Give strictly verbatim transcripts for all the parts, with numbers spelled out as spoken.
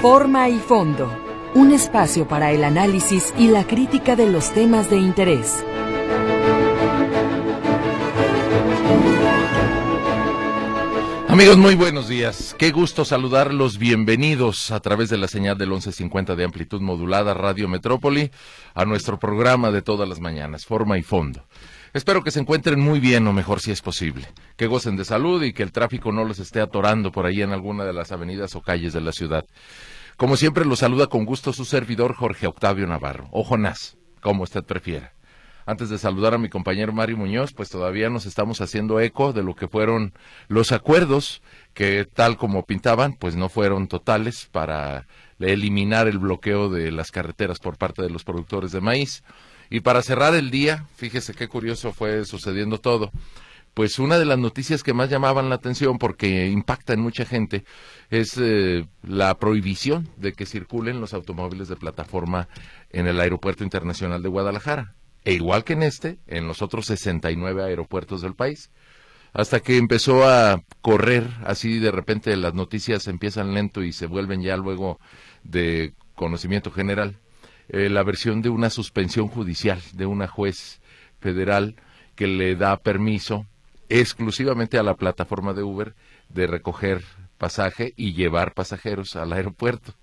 Forma y fondo, un espacio para el análisis y la crítica de los temas de interés. Amigos, muy buenos días. Qué gusto saludarlos. Bienvenidos a través de la señal del once cincuenta de amplitud modulada Radio Metrópoli a nuestro programa de todas las mañanas, Forma y Fondo. Espero que se encuentren muy bien, o mejor si es posible, que gocen de salud y que el tráfico no los esté atorando por ahí en alguna de las avenidas o calles de la ciudad. Como siempre, los saluda con gusto su servidor Jorge Octavio Navarro, o Jonás, como usted prefiera. Antes de saludar a mi compañero Mario Muñoz, pues todavía nos estamos haciendo eco de lo que fueron los acuerdos que, tal como pintaban, pues no fueron totales para eliminar el bloqueo de las carreteras por parte de los productores de maíz. Y para cerrar el día, fíjese qué curioso fue sucediendo todo, pues una de las noticias que más llamaban la atención porque impacta en mucha gente es eh, la prohibición de que circulen los automóviles de plataforma en el Aeropuerto Internacional de Guadalajara. E igual que en este, en los otros sesenta y nueve aeropuertos del país, hasta que empezó a correr, así de repente las noticias empiezan lento y se vuelven ya luego de conocimiento general, eh, la versión de una suspensión judicial de una juez federal que le da permiso exclusivamente a la plataforma de Uber de recoger pasaje y llevar pasajeros al aeropuerto.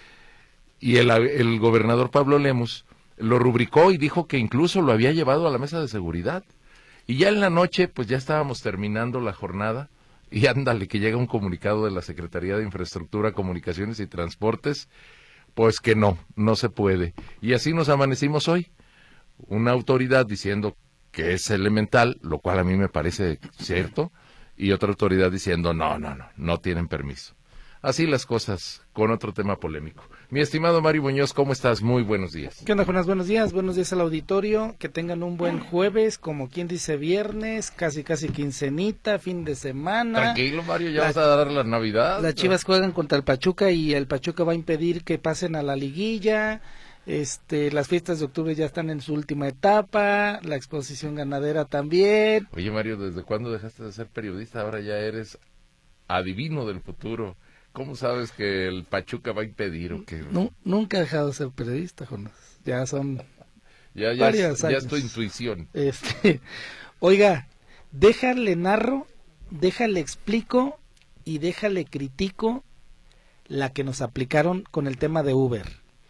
Y el, el gobernador Pablo Lemus lo rubricó y dijo que incluso lo había llevado a la mesa de seguridad. Y ya en la noche, pues ya estábamos terminando la jornada, y ándale que llega un comunicado de la Secretaría de Infraestructura, Comunicaciones y Transportes, pues que no, no se puede. Y así nos amanecimos hoy. Una autoridad diciendo que es elemental, lo cual a mí me parece cierto, y otra autoridad diciendo no, no, no, no tienen permiso. Así las cosas, con otro tema polémico. Mi estimado Mario Muñoz, ¿cómo estás? Muy buenos días. ¿Qué onda, Jonás? Buenos días, buenos días al auditorio, que tengan un buen jueves, como quien dice viernes, casi casi quincenita, fin de semana. Tranquilo, Mario, ya la, vas a dar la Navidad. Las Chivas juegan contra el Pachuca y el Pachuca va a impedir que pasen a la liguilla. Este, las fiestas de octubre ya están en su última etapa, la exposición ganadera también. Oye, Mario, ¿desde cuándo dejaste de ser periodista? Ahora ya eres adivino del futuro. ¿Cómo sabes que el Pachuca va a impedir o qué? No, nunca he dejado de ser periodista, Jonás. Ya son ya, ya varios es, años. Ya es tu intuición. Este, oiga, déjale narro, déjale explico y déjale critico la que nos aplicaron con el tema de Uber.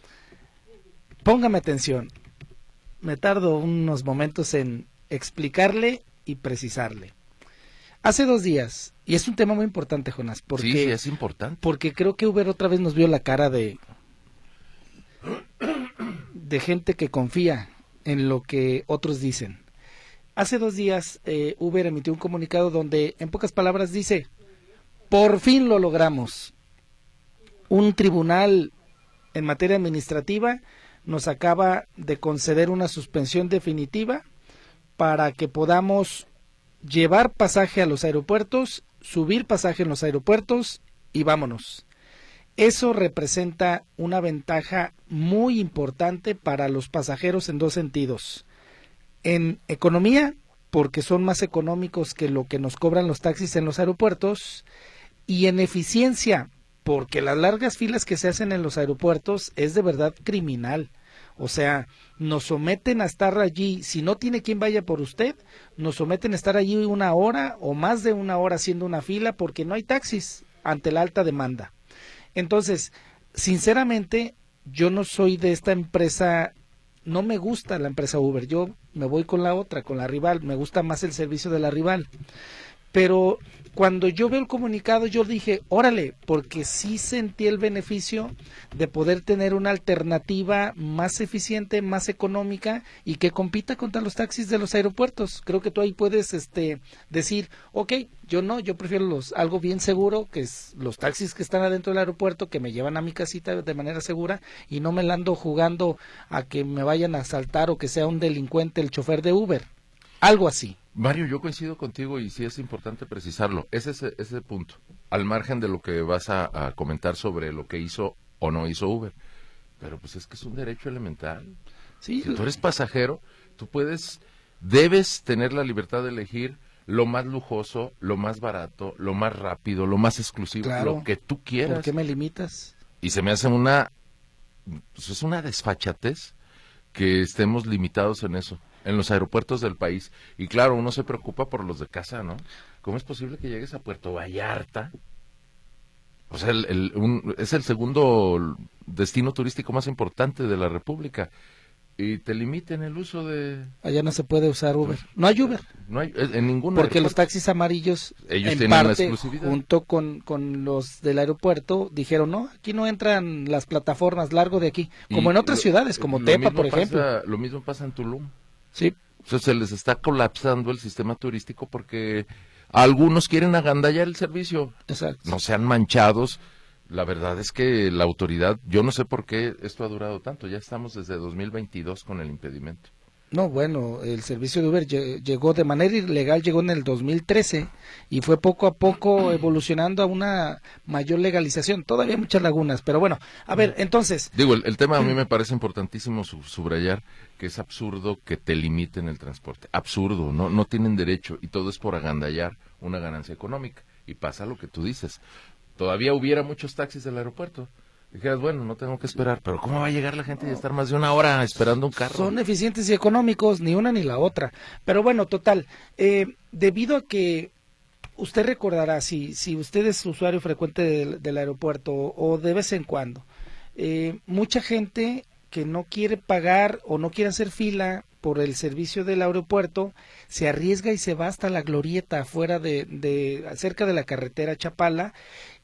Póngame atención. Me tardo unos momentos en explicarle y precisarle. Hace dos días, y es un tema muy importante, Jonás, porque, sí, sí, es importante. Porque creo que Uber otra vez nos vio la cara de, de gente que confía en lo que otros dicen. Hace dos días eh, Uber emitió un comunicado donde, en pocas palabras, dice, por fin lo logramos. Un tribunal en materia administrativa nos acaba de conceder una suspensión definitiva para que podamos llevar pasaje a los aeropuertos, subir pasaje en los aeropuertos y vámonos. Eso representa una ventaja muy importante para los pasajeros en dos sentidos. En economía, porque son más económicos que lo que nos cobran los taxis en los aeropuertos, y en eficiencia, porque las largas filas que se hacen en los aeropuertos es de verdad criminal. O sea, nos someten a estar allí, si no tiene quien vaya por usted, nos someten a estar allí una hora o más de una hora haciendo una fila porque no hay taxis ante la alta demanda. Entonces, sinceramente, yo no soy de esta empresa, no me gusta la empresa Uber, yo me voy con la otra, con la rival, me gusta más el servicio de la rival. Pero cuando yo veo el comunicado yo dije, órale, porque sí sentí el beneficio de poder tener una alternativa más eficiente, más económica y que compita contra los taxis de los aeropuertos. Creo que tú ahí puedes este decir, ok, yo no, yo prefiero los algo bien seguro, que es los taxis que están adentro del aeropuerto, que me llevan a mi casita de manera segura y no me la ando jugando a que me vayan a asaltar o que sea un delincuente el chofer de Uber. Algo así. Mario, yo coincido contigo y sí es importante precisarlo. Ese es ese, ese punto, al margen de lo que vas a, a comentar sobre lo que hizo o no hizo Uber. Pero pues es que es un derecho elemental. Sí, si tú eres pasajero, tú puedes, debes tener la libertad de elegir lo más lujoso, lo más barato, lo más rápido, lo más exclusivo, claro, lo que tú quieras. ¿Por qué me limitas? Y se me hace una, pues es una desfachatez que estemos limitados en eso, en los aeropuertos del país. Y claro, uno se preocupa por los de casa, ¿no? ¿Cómo es posible que llegues a Puerto Vallarta? O sea, el, el, un, es el segundo destino turístico más importante de la República. Y te limiten el uso de... Allá no se puede usar Uber. No hay Uber. No hay, en ningún Porque aeropuerto. los taxis amarillos, ellos en tienen parte, la exclusividad. junto con, con los del aeropuerto, dijeron, no, aquí no entran las plataformas, largo de aquí. Como Y en otras lo, ciudades, como lo Tepa, mismo por pasa, ejemplo. Lo mismo pasa en Tulum. Sí. O sea, se les está colapsando el sistema turístico porque algunos quieren agandallar el servicio. Exacto. No sean manchados. La verdad es que la autoridad, yo no sé por qué esto ha durado tanto, ya estamos desde dos mil veintidós con el impedimento. No, bueno, el servicio de Uber llegó de manera ilegal, llegó en el dos mil trece y fue poco a poco evolucionando a una mayor legalización. Todavía hay muchas lagunas, pero bueno, a ver, entonces... Digo, el, el tema a mí me parece importantísimo sub, subrayar que es absurdo que te limiten el transporte. Absurdo, no, no tienen derecho y todo es por agandallar una ganancia económica. Y pasa lo que tú dices. Todavía hubiera muchos taxis del aeropuerto. Dijeras, bueno, no tengo que esperar, pero ¿cómo va a llegar la gente y estar más de una hora esperando un carro? Son eficientes y económicos, ni una ni la otra. Pero bueno, total, eh, debido a que usted recordará, si, si usted es usuario frecuente del, del aeropuerto o, o de vez en cuando, eh, mucha gente que no quiere pagar o no quiere hacer fila por el servicio del aeropuerto, se arriesga y se va hasta la glorieta afuera de, de cerca de la carretera Chapala,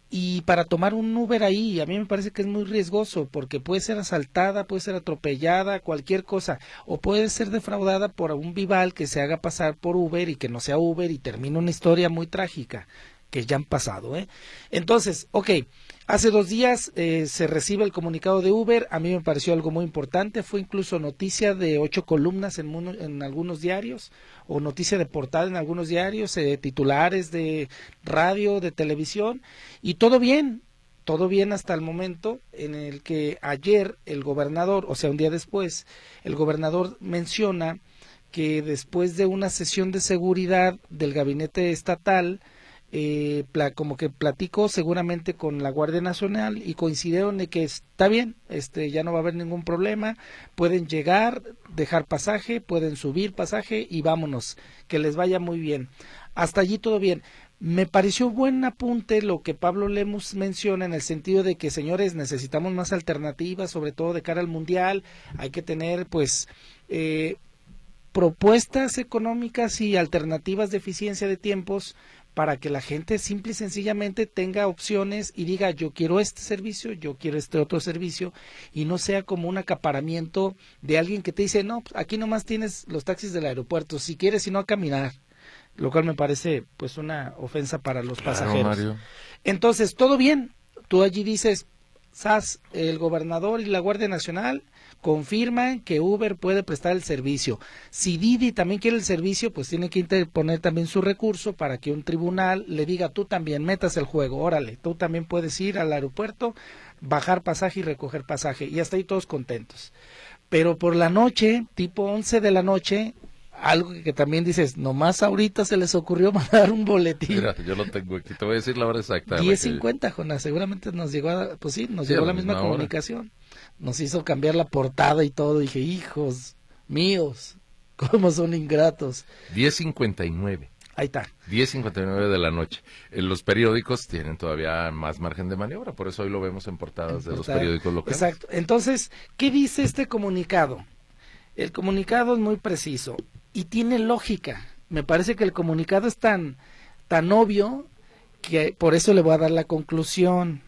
y para tomar un Uber ahí, a mí me parece que es muy riesgoso, porque puede ser asaltada, puede ser atropellada, cualquier cosa, o puede ser defraudada por un vival que se haga pasar por Uber y que no sea Uber y termina una historia muy trágica, que ya han pasado, ¿eh? Entonces, ok, hace dos días eh, se recibe el comunicado de Uber, a mí me pareció algo muy importante, fue incluso noticia de ocho columnas en, en algunos diarios, o noticia de portada en algunos diarios, eh, titulares de radio, de televisión, y todo bien, todo bien hasta el momento en el que ayer el gobernador, o sea, un día después, el gobernador menciona que después de una sesión de seguridad del gabinete estatal, Eh, pla, como que platicó seguramente con la Guardia Nacional y coincidieron de que está bien, este ya no va a haber ningún problema, pueden llegar, dejar pasaje, pueden subir pasaje y vámonos, que les vaya muy bien. Hasta allí todo bien. Me pareció buen apunte lo que Pablo Lemus menciona en el sentido de que, señores, necesitamos más alternativas, sobre todo de cara al Mundial, hay que tener pues eh, propuestas económicas y alternativas de eficiencia de tiempos para que la gente simple y sencillamente tenga opciones y diga, yo quiero este servicio, yo quiero este otro servicio, y no sea como un acaparamiento de alguien que te dice, no, aquí nomás tienes los taxis del aeropuerto, si quieres, si no, a caminar, lo cual me parece pues una ofensa para los Claro, pasajeros. Mario. Entonces, todo bien, tú allí dices, S A S, el gobernador y la Guardia Nacional confirman que Uber puede prestar el servicio. Si Didi también quiere el servicio, pues tiene que interponer también su recurso para que un tribunal le diga, tú también metas el juego, órale, tú también puedes ir al aeropuerto, bajar pasaje y recoger pasaje, y hasta ahí todos contentos. Pero por la noche, tipo once de la noche, algo que también dices, nomás ahorita se les ocurrió mandar un boletín. Mira, yo lo tengo aquí, te voy a decir la hora exacta. diez cincuenta, Jonás, seguramente nos llegó, a, pues sí, nos sí, llegó la misma, misma comunicación. Nos hizo cambiar la portada y todo, dije, hijos míos, cómo son ingratos. diez cincuenta y nueve. Ahí está. diez cincuenta y nueve de la noche. En los periódicos tienen todavía más margen de maniobra, por eso hoy lo vemos en portadas en de portada. Los periódicos locales. Exacto. Entonces, ¿qué dice este comunicado? El comunicado es muy preciso y tiene lógica. Me parece que el comunicado es tan, tan obvio que por eso le voy a dar la conclusión.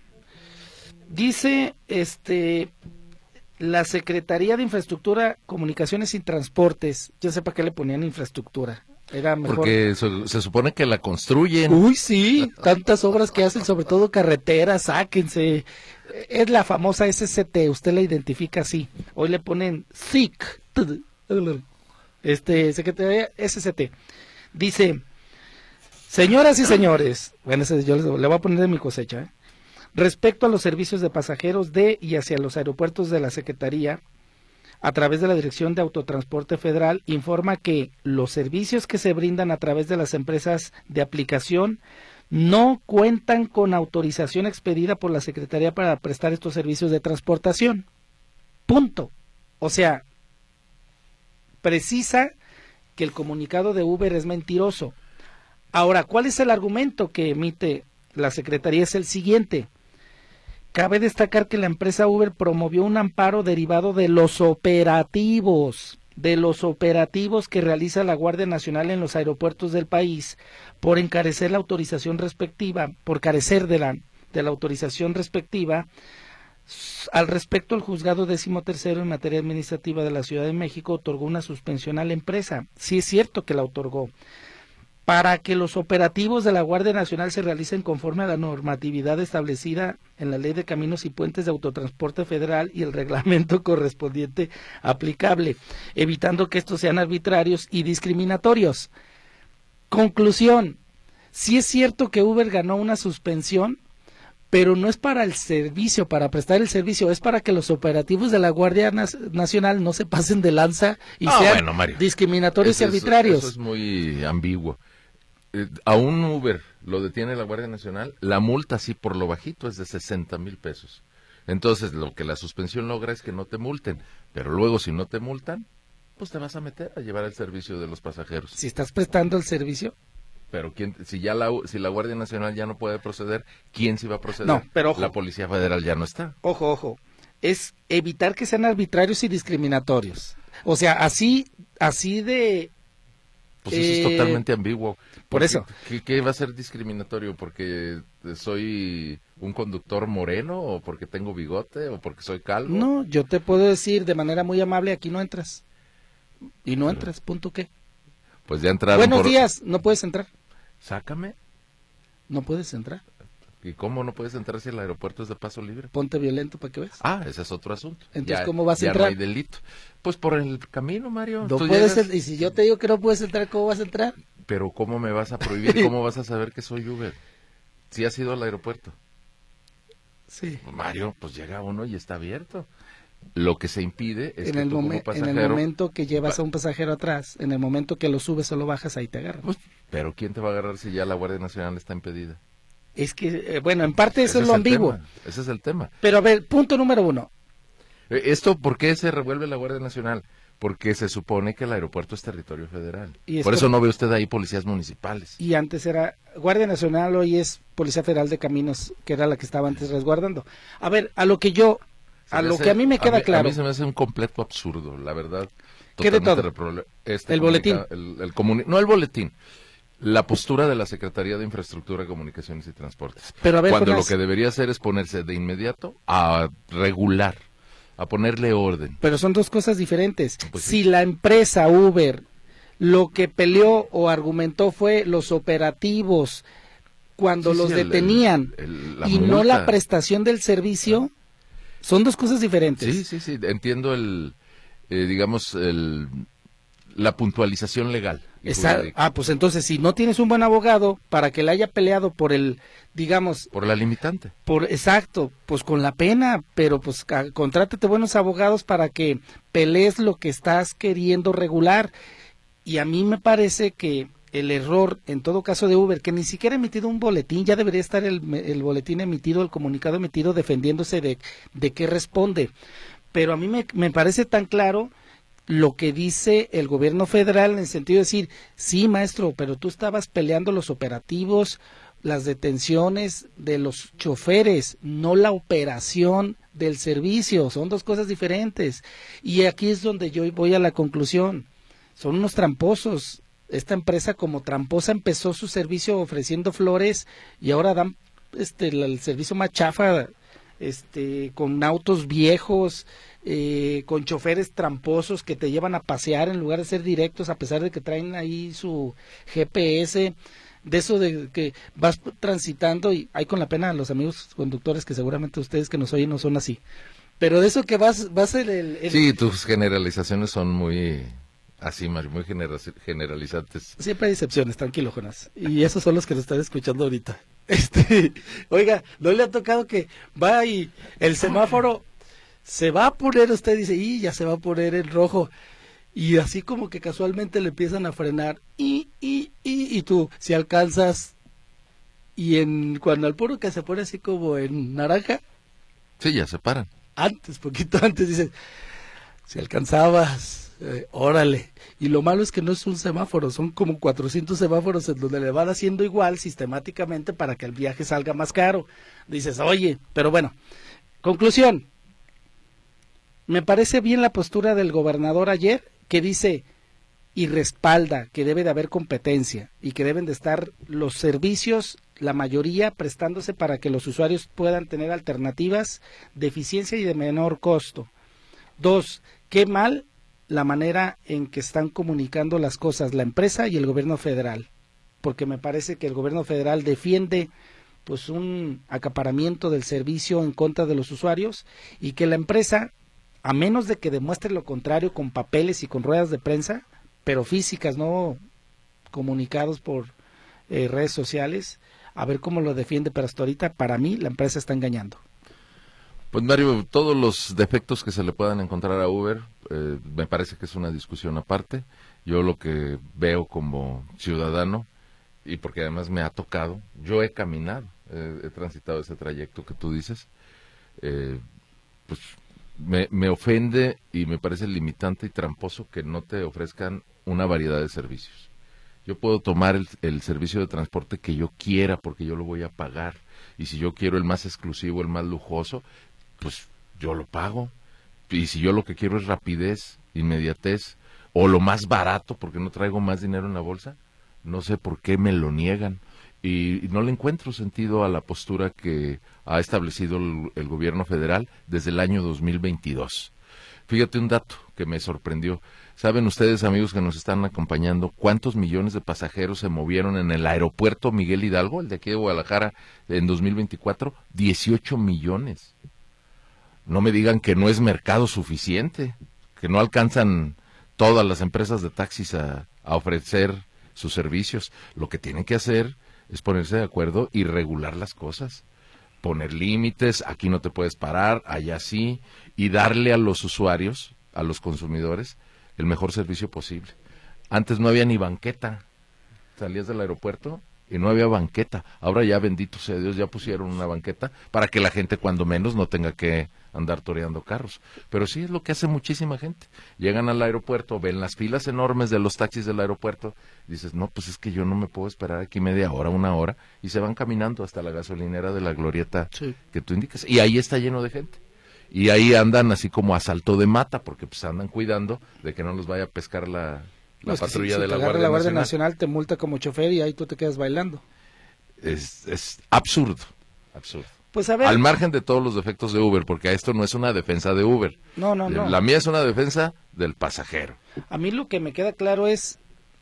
Dice, este, la Secretaría de Infraestructura, Comunicaciones y Transportes, yo sé para qué le ponían infraestructura. Era mejor. Porque se, se supone que la construyen. Uy, sí, tantas obras que hacen, sobre todo carreteras, sáquense. Es la famosa S C T, usted la identifica así. Hoy le ponen S I C, este, Secretaría S C T. Dice, señoras y señores, bueno, yo le voy a poner de mi cosecha, ¿eh? Respecto a los servicios de pasajeros de y hacia los aeropuertos de la Secretaría, a través de la Dirección de Autotransporte Federal, informa que los servicios que se brindan a través de las empresas de aplicación no cuentan con autorización expedida por la Secretaría para prestar estos servicios de transportación. Punto. O sea, precisa que el comunicado de Uber es mentiroso. Ahora, ¿cuál es el argumento que emite la Secretaría? Es el siguiente. Cabe destacar que la empresa Uber promovió un amparo derivado de los operativos, de los operativos que realiza la Guardia Nacional en los aeropuertos del país por encarecer la autorización respectiva, por carecer de la, de la autorización respectiva. Al respecto, el juzgado décimo tercero en materia administrativa de la Ciudad de México otorgó una suspensión a la empresa. Sí es cierto que la otorgó, para que los operativos de la Guardia Nacional se realicen conforme a la normatividad establecida en la Ley de Caminos y Puentes de Autotransporte Federal y el reglamento correspondiente aplicable, evitando que estos sean arbitrarios y discriminatorios. Conclusión, sí es cierto que Uber ganó una suspensión, pero no es para el servicio, para prestar el servicio, es para que los operativos de la Guardia Nacional no se pasen de lanza y ah, sean bueno, Mario, discriminatorios eso y arbitrarios. Es, eso es muy ambiguo. Eh, a un Uber lo detiene la Guardia Nacional, la multa sí por lo bajito es de sesenta mil pesos. Entonces lo que la suspensión logra es que no te multen, pero luego si no te multan, pues te vas a meter a llevar el servicio de los pasajeros. Si estás prestando el servicio. Pero quién, si ya la si la Guardia Nacional ya no puede proceder, ¿quién sí va a proceder? No, pero ojo, la Policía Federal ya no está. Ojo, ojo, es evitar que sean arbitrarios y discriminatorios. O sea, así, así de. Pues eso eh, es totalmente ambiguo. Por eso. ¿Qué, ¿Qué va a ser discriminatorio? ¿Porque soy un conductor moreno o porque tengo bigote o porque soy calvo? No, yo te puedo decir de manera muy amable, aquí no entras. Y no entras, punto qué. Pues ya entraron. Buenos por... días, no puedes entrar. Sácame. No puedes entrar. ¿Y cómo no puedes entrar si el aeropuerto es de paso libre? Ponte violento para que veas. Ah, ese es otro asunto. Entonces, ya, ¿cómo vas a ya entrar? No hay delito. Pues por el camino, Mario. No Tú puedes, llegas... Y si yo te digo que no puedes entrar, ¿cómo vas a entrar? Pero ¿cómo me vas a prohibir? ¿Cómo vas a saber que soy Uber? Si has ido al aeropuerto. Sí. Mario, pues llega uno y está abierto. Lo que se impide es en que el tú como momen, pasajero... En el momento que llevas a un pasajero atrás, en el momento que lo subes o lo bajas, ahí te agarran. Pues, pero ¿quién te va a agarrar si ya la Guardia Nacional está impedida? Es que, eh, bueno, en parte eso Ese es lo ambiguo. Tema. Ese es el tema. Pero a ver, punto número uno. ¿Esto por qué se revuelve la Guardia Nacional? Porque se supone que el aeropuerto es territorio federal. Y es por eso que... no ve usted ahí policías municipales. Y antes era Guardia Nacional, hoy es Policía Federal de Caminos, que era la que estaba antes resguardando. A ver, a lo que yo, a lo hace, que a mí me queda a mí, claro. A mí se me hace un completo absurdo, la verdad. ¿Qué de todo? Repro... Este el boletín. El, el comuni... No el boletín. La postura de la Secretaría de Infraestructura, Comunicaciones y Transportes. Pero a ver, cuando Jonás, lo que debería hacer es ponerse de inmediato a regular, a ponerle orden. Pero son dos cosas diferentes. Pues si sí. la empresa Uber lo que peleó o argumentó fue los operativos cuando sí, los sí, el, detenían el, el, la y multa. no la prestación del servicio, son dos cosas diferentes. Sí, sí, sí, entiendo el, eh, digamos, el, la puntualización legal. Esa, ah, pues entonces si no tienes un buen abogado para que le haya peleado por el, digamos... Por la limitante. Por, exacto, pues con la pena, pero pues a, contrátate buenos abogados para que pelees lo que estás queriendo regular. Y a mí me parece que el error, en todo caso de Uber, que ni siquiera ha emitido un boletín, ya debería estar el, el boletín emitido, el comunicado emitido defendiéndose de, de qué responde. Pero a mí me, me parece tan claro lo que dice el gobierno federal en el sentido de decir, sí maestro, pero tú estabas peleando los operativos, las detenciones de los choferes, no la operación del servicio, son dos cosas diferentes. Y aquí es donde yo voy a la conclusión, son unos tramposos. Esta empresa como tramposa empezó su servicio ofreciendo flores y ahora dan este el, el servicio más chafa, este con autos viejos, eh, con choferes tramposos que te llevan a pasear en lugar de ser directos, a pesar de que traen ahí su G P S, de eso de que vas transitando, y hay con la pena a los amigos conductores que seguramente ustedes que nos oyen no son así, pero de eso que vas, vas el, el, el... Sí, tus generalizaciones son muy... Así, Mario, muy generalizantes. Siempre hay excepciones, tranquilo, Jonás. Y esos son los que nos están escuchando ahorita. Este, oiga, ¿no le ha tocado que va y el semáforo se va a poner, usted dice, y ya se va a poner en rojo, y así como que casualmente le empiezan a frenar, y, y, y, y tú, si alcanzas y en cuando al puro que se pone así como en naranja. Sí, ya se paran. Antes, poquito antes, dices, si alcanzabas, eh, órale. Y lo malo es que no es un semáforo, son como cuatrocientos semáforos en donde le van haciendo igual sistemáticamente para que el viaje salga más caro. Dices, oye, pero bueno, conclusión. Me parece bien la postura del gobernador ayer, que dice y respalda que debe de haber competencia y que deben de estar los servicios, la mayoría, prestándose para que los usuarios puedan tener alternativas de eficiencia y de menor costo. Dos, qué mal la manera en que están comunicando las cosas la empresa y el gobierno federal, porque me parece que el gobierno federal defiende pues un acaparamiento del servicio en contra de los usuarios y que la empresa, a menos de que demuestre lo contrario con papeles y con ruedas de prensa, pero físicas, no comunicados por eh, redes sociales, a ver cómo lo defiende, pero hasta ahorita para mí la empresa está engañando. Pues Mario, todos los defectos que se le puedan encontrar a Uber, eh, me parece que es una discusión aparte. Yo lo que veo como ciudadano, y porque además me ha tocado, yo he caminado, eh, he transitado ese trayecto que tú dices, eh, pues me, me ofende y me parece limitante y tramposo que no te ofrezcan una variedad de servicios. Yo puedo tomar el, el servicio de transporte que yo quiera porque yo lo voy a pagar, y si yo quiero el más exclusivo, el más lujoso, pues yo lo pago, y si yo lo que quiero es rapidez, inmediatez, o lo más barato porque no traigo más dinero en la bolsa, no sé por qué me lo niegan, y, y no le encuentro sentido a la postura que ha establecido el, el gobierno federal desde el año dos mil veintidós. Fíjate un dato que me sorprendió. ¿Saben ustedes, amigos que nos están acompañando, cuántos millones de pasajeros se movieron en el aeropuerto Miguel Hidalgo, el de aquí de Guadalajara, en dos mil veinticuatro? dieciocho millones. No me digan que no es mercado suficiente, que no alcanzan todas las empresas de taxis a, a ofrecer sus servicios. Lo que tienen que hacer es ponerse de acuerdo y regular las cosas, poner límites, aquí no te puedes parar, allá sí, y darle a los usuarios, a los consumidores, el mejor servicio posible. Antes no había ni banqueta, salías del aeropuerto y no había banqueta. Ahora ya, bendito sea Dios, ya pusieron una banqueta para que la gente cuando menos no tenga que andar toreando carros. Pero sí es lo que hace muchísima gente. Llegan al aeropuerto, ven las filas enormes de los taxis del aeropuerto, dices, no, pues es que yo no me puedo esperar aquí media hora, una hora, y se van caminando hasta la gasolinera de la Glorieta, sí, que tú indicas, y ahí está lleno de gente. Y ahí andan así como a salto de mata, porque pues andan cuidando de que no los vaya a pescar la, la no, patrulla si, si de la Guardia, la Guardia Nacional. Nacional te multa como chofer y ahí tú te quedas bailando. Es, es absurdo, absurdo. Pues a ver. Al margen de todos los defectos de Uber, porque esto no es una defensa de Uber. No, no, no. La mía es una defensa del pasajero. A mí lo que me queda claro es,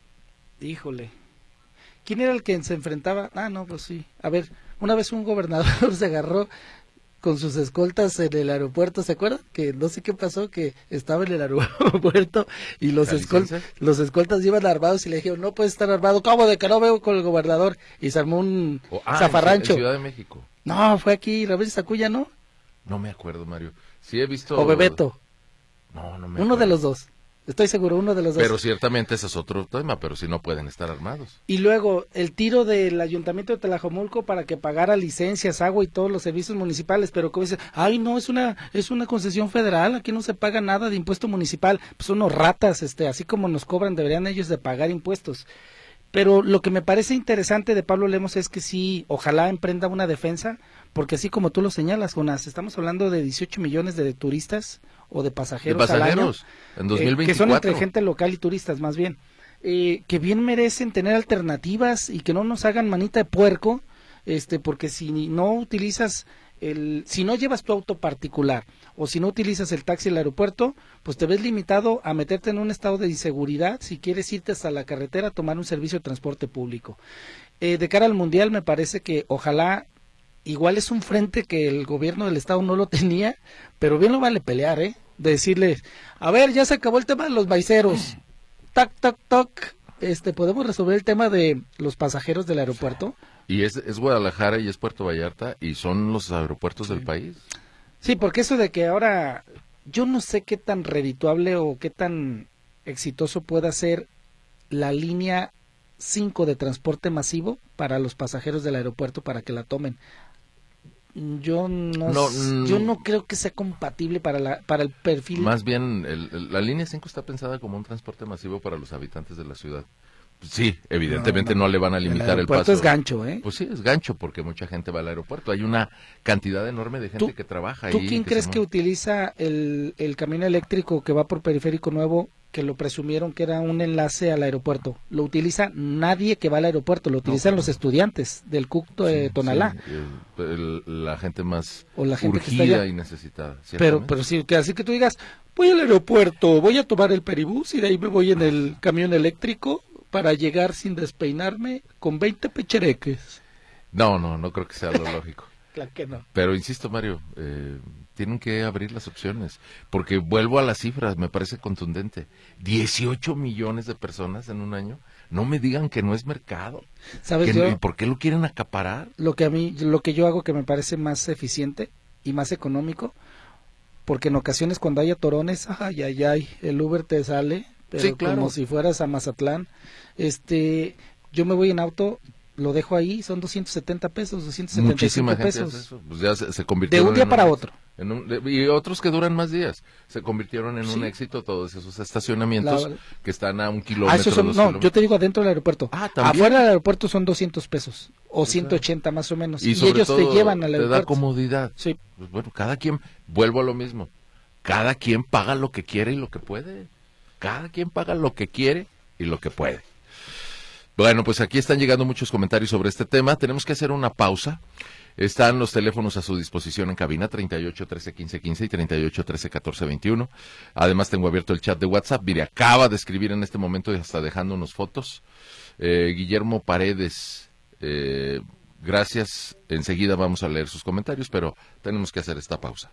híjole, ¿quién era el que se enfrentaba? Ah, no, pues sí. A ver, una vez un gobernador se agarró con sus escoltas en el aeropuerto, ¿se acuerdan? Que no sé qué pasó, que estaba en el aeropuerto y los escoltas los escoltas iban armados y le dijeron, no puedes estar armado, ¿cómo de que no veo con el gobernador? Y se armó un oh, ah, zafarrancho. En Ciudad de México. No, fue aquí, Ramírez Acuña, ¿no? No me acuerdo, Mario. Sí he visto... O Bebeto. No, no me Uno acuerdo. de los dos. Estoy seguro, uno de los dos. Pero ciertamente ese es otro tema, pero si no pueden estar armados. Y luego, el tiro del Ayuntamiento de Tlajomulco para que pagara licencias, agua y todos los servicios municipales, pero como dice, ay no, es una es una concesión federal, aquí no se paga nada de impuesto municipal. Pues son unos ratas, este, así como nos cobran, deberían ellos de pagar impuestos. Pero lo que me parece interesante de Pablo Lemos es que sí, ojalá emprenda una defensa, porque así como tú lo señalas, Jonas, estamos hablando de dieciocho millones de turistas o de pasajeros, de pasajeros al año, en dos mil veinticuatro. Eh, que son entre gente local y turistas más bien, eh, que bien merecen tener alternativas y que no nos hagan manita de puerco, este, porque si no utilizas el, si no llevas tu auto particular o si no utilizas el taxi del aeropuerto, pues te ves limitado a meterte en un estado de inseguridad si quieres irte hasta la carretera a tomar un servicio de transporte público. Eh, de cara al mundial me parece que ojalá, igual es un frente que el gobierno del estado no lo tenía, pero bien lo vale pelear, ¿eh? De decirles, a ver, ya se acabó el tema de los maiceros, tac, tac, tac, este, ¿podemos resolver el tema de los pasajeros del aeropuerto? Y es, es Guadalajara y es Puerto Vallarta y son los aeropuertos sí. del país. Sí, porque eso de que ahora, yo no sé qué tan redituable o qué tan exitoso pueda ser la línea cinco de transporte masivo para los pasajeros del aeropuerto para que la tomen. Yo no, no s- yo no creo que sea compatible para la para el perfil. Más bien, el, el- la línea cinco está pensada como un transporte masivo para los habitantes de la ciudad. Sí, evidentemente no, no, no le van a limitar el, el aeropuerto paso. es gancho, ¿eh? Pues sí, es gancho porque mucha gente va al aeropuerto. Hay una cantidad enorme de gente ¿Tú, que trabaja ahí. ¿Tú quién que crees se que utiliza el, el camión eléctrico que va por Periférico Nuevo, que lo presumieron que era un enlace al aeropuerto? Lo utiliza nadie que va al aeropuerto, lo utilizan no, los estudiantes del C U C de sí, Tonalá. Sí, el, el, la gente más o la gente urgida que está y necesitada. Pero, pero sí, que así que tú digas, voy al aeropuerto, voy a tomar el peribús y de ahí me voy en el camión eléctrico para llegar sin despeinarme con veinte pechereques. No, no, no creo que sea lo lógico. Claro que no. Pero insisto, Mario, eh, tienen que abrir las opciones, porque vuelvo a las cifras, me parece contundente. dieciocho millones de personas en un año. No me digan que no es mercado. ¿Sabes que, yo? ¿Y por qué lo quieren acaparar? Lo que a mí, lo que yo hago que me parece más eficiente y más económico, porque en ocasiones cuando haya torones, ay, ay, ay, el Uber te sale, pero sí, claro. como si fueras a Mazatlán. Este, yo me voy en auto, lo dejo ahí, son doscientos setenta pesos, doscientos setenta y cinco Muchísima pesos. gente hace eso. Pues ya se, se convirtieron de un día en para un, otro. En un, de, y otros que duran más días. Se convirtieron en sí. un éxito todos esos estacionamientos la, que están a un kilómetro. Ah, esos son, no, kilómetros. yo te digo adentro del aeropuerto. Ah, ¿también? Afuera del aeropuerto son doscientos pesos o ciento ochenta más o menos. Y, y ellos todo, te llevan al te aeropuerto. da comodidad. Sí. Pues bueno, cada quien, vuelvo a lo mismo. Cada quien paga lo que quiere y lo que puede. Cada quien paga lo que quiere y lo que puede. Bueno, pues aquí están llegando muchos comentarios sobre este tema. Tenemos que hacer una pausa. Están los teléfonos a su disposición en cabina, treinta y ocho, trece, quince, quince y treinta y ocho, trece, catorce, veintiuno. Además tengo abierto el chat de WhatsApp. Mire, acaba de escribir en este momento y hasta dejándonos fotos. Eh, Guillermo Paredes, eh, gracias. Enseguida vamos a leer sus comentarios, pero tenemos que hacer esta pausa.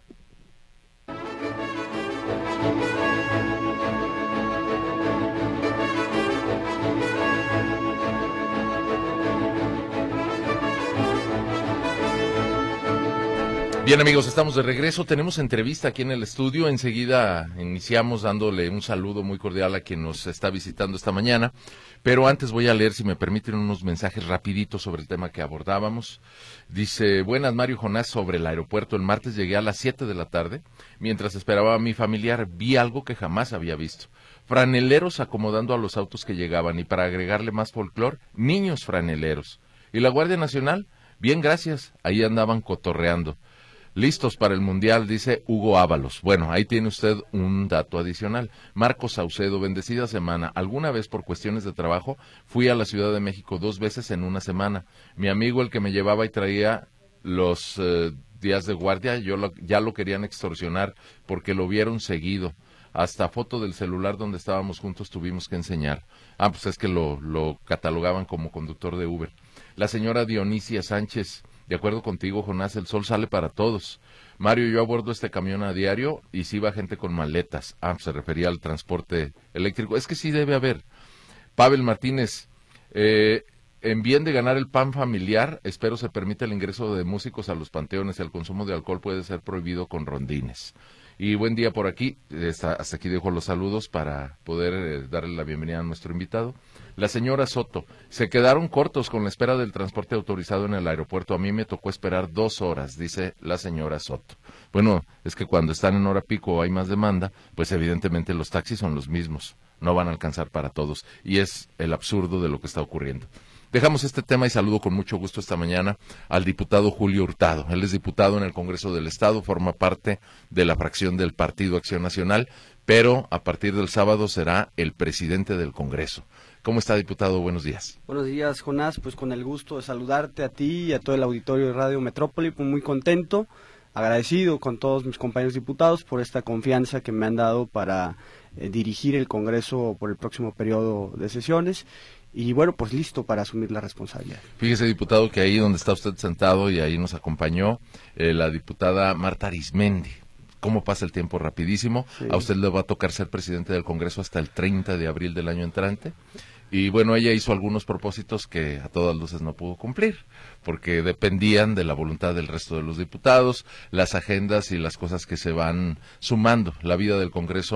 Bien, amigos, estamos de regreso. Tenemos entrevista aquí en el estudio. Enseguida iniciamos dándole un saludo muy cordial a quien nos está visitando esta mañana. Pero antes voy a leer, si me permiten, unos mensajes rapiditos sobre el tema que abordábamos. Dice, buenas, Mario Jonás, sobre el aeropuerto. El martes llegué a las siete de la tarde. Mientras esperaba a mi familiar, vi algo que jamás había visto. Franeleros acomodando a los autos que llegaban. Y para agregarle más folclor, niños franeleros. ¿Y la Guardia Nacional? Bien, gracias. Ahí andaban cotorreando. Listos para el Mundial, dice Hugo Ábalos. Bueno, ahí tiene usted un dato adicional. Marcos Saucedo, bendecida semana. Alguna vez por cuestiones de trabajo fui a la Ciudad de México dos veces en una semana. Mi amigo, el que me llevaba y traía los eh, días de guardia, yo lo, ya lo querían extorsionar porque lo vieron seguido. Hasta foto del celular donde estábamos juntos tuvimos que enseñar. Ah, pues es que lo, lo catalogaban como conductor de Uber. La señora Dionisia Sánchez, de acuerdo contigo, Jonás, el sol sale para todos. Mario, yo abordo este camión a diario y sí va gente con maletas. Ah, se refería al transporte eléctrico. Es que sí debe haber. Pavel Martínez, eh, en bien de ganar el pan familiar, espero se permita el ingreso de músicos a los panteones. El consumo de alcohol puede ser prohibido con rondines. Y buen día por aquí. Hasta, hasta aquí dejo los saludos para poder eh, darle la bienvenida a nuestro invitado. La señora Soto, se quedaron cortos con la espera del transporte autorizado en el aeropuerto. A mí me tocó esperar dos horas, dice la señora Soto. Bueno, es que cuando están en hora pico o hay más demanda, pues evidentemente los taxis son los mismos. No van a alcanzar para todos. Y es el absurdo de lo que está ocurriendo. Dejamos este tema y saludo con mucho gusto esta mañana al diputado Julio Hurtado. Él es diputado en el Congreso del Estado, forma parte de la fracción del Partido Acción Nacional, pero a partir del sábado será el presidente del Congreso. ¿Cómo está, diputado? Buenos días. Buenos días, Jonás. Pues con el gusto de saludarte a ti y a todo el auditorio de Radio Metrópoli. Pues muy contento, agradecido con todos mis compañeros diputados por esta confianza que me han dado para eh, dirigir el Congreso por el próximo periodo de sesiones. Y bueno, pues listo para asumir la responsabilidad. Fíjese, diputado, que ahí donde está usted sentado y ahí nos acompañó eh, la diputada Marta Arismendi. ¿Cómo pasa el tiempo? Rapidísimo. Sí. A usted le va a tocar ser presidente del Congreso hasta el treinta de abril del año entrante. Y bueno, ella hizo algunos propósitos que a todas luces no pudo cumplir, porque dependían de la voluntad del resto de los diputados, las agendas y las cosas que se van sumando. La vida del Congreso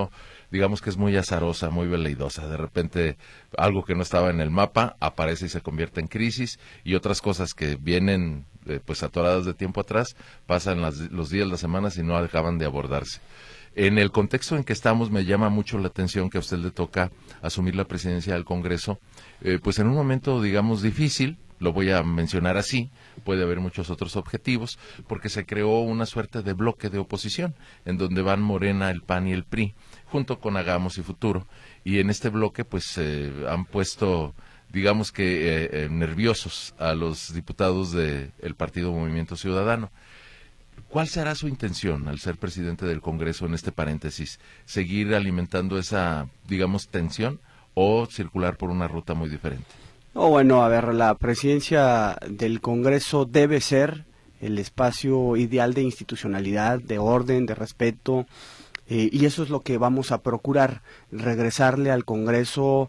digamos que es muy azarosa, muy veleidosa. De repente algo que no estaba en el mapa aparece y se convierte en crisis, y otras cosas que vienen eh, pues atoradas de tiempo atrás pasan las, los días, las semanas y no acaban de abordarse. En el contexto en que estamos, me llama mucho la atención que a usted le toca asumir la presidencia del Congreso, eh, pues en un momento, digamos, difícil, lo voy a mencionar así, puede haber muchos otros objetivos, porque se creó una suerte de bloque de oposición, en donde van Morena, el P A N y el P R I, junto con Hagamos y Futuro, y en este bloque pues eh, han puesto, digamos que, eh, eh, nerviosos a los diputados del Partido Movimiento Ciudadano. ¿Cuál será su intención al ser presidente del Congreso en este paréntesis? ¿Seguir alimentando esa, digamos, tensión o circular por una ruta muy diferente? No, bueno, a ver, la presidencia del Congreso debe ser el espacio ideal de institucionalidad, de orden, de respeto, eh, y eso es lo que vamos a procurar, regresarle al Congreso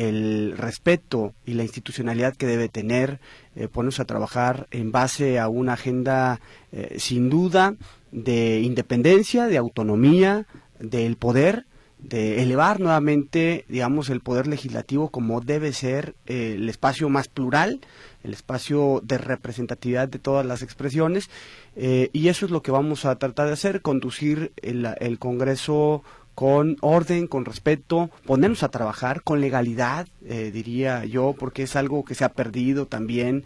el respeto y la institucionalidad que debe tener, eh, ponernos a trabajar en base a una agenda eh, sin duda de independencia, de autonomía, del poder, de elevar nuevamente, digamos, el poder legislativo como debe ser eh, el espacio más plural, el espacio de representatividad de todas las expresiones, eh, y eso es lo que vamos a tratar de hacer, conducir el, el Congreso con orden, con respeto, ponernos a trabajar con legalidad, eh, diría yo, porque es algo que se ha perdido también,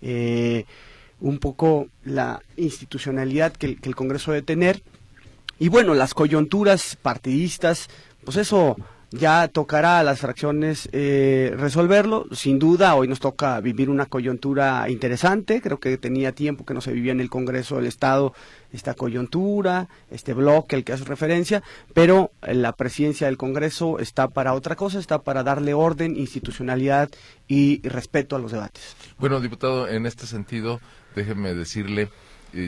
eh, un poco la institucionalidad que, que el Congreso debe tener. Y bueno, las coyunturas partidistas, pues eso ya tocará a las fracciones eh, resolverlo. Sin duda, hoy nos toca vivir una coyuntura interesante. Creo que tenía tiempo que no se vivía en el Congreso del Estado esta coyuntura, este bloque al que hace referencia, pero la presidencia del Congreso está para otra cosa, está para darle orden, institucionalidad y respeto a los debates. Bueno, diputado, en este sentido, déjeme decirle, Eh,